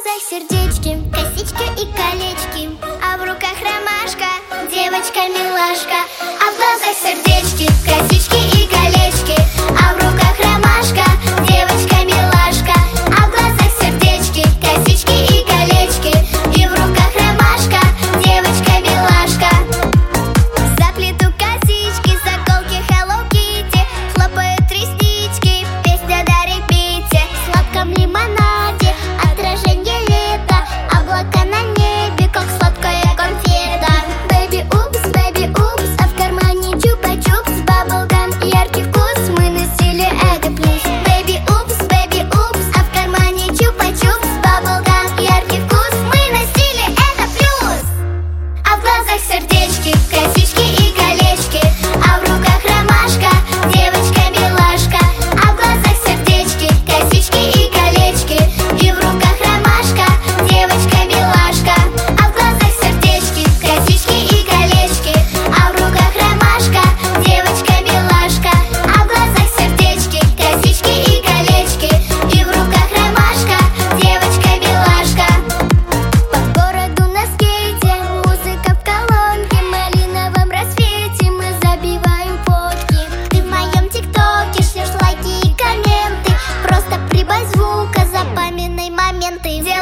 глазах сердечки, косички и колечки, а в руках ромашка, девочка-милашка. А в глазах сердечки, косички и колечки, а в руках ромашка, девочка-милашка. А в глазах сердечки, косички и колечки, и в руках ромашка, девочка-милашка. Заплету косички, заколки Hello Kitty, хлопают реснички, песня на репите. В сладком лимонаде отражение лета, облака на небе, как сладкая конфета. Baby упс, а в кармане чупа-чупс, баблгам, яркий вкус, мы на стиле это плюс. Baby упс, а в кармане чупа-чупс, баблгам, яркий вкус, мы на стиле это плюс. А в глазах сердечки, косички и колечки, а в руках ромашка, девочка-милашка. А в глазах сердечки, косички и колечки, и в руках ромашка, девочка-милашка. А в глазах сердечки, косички и колечки, а в руках ромашка, девочка-милашка. А в глазах сердечки, косички и колечки, и в руках ромашка, девочка-милашка. По городу на скейте, музыка в колонке, в малиновом рассвете мы забиваем фотки. Ты в моем тиктоке шлешь лайки и комменты, просто прибавь звука, запоминай моменты.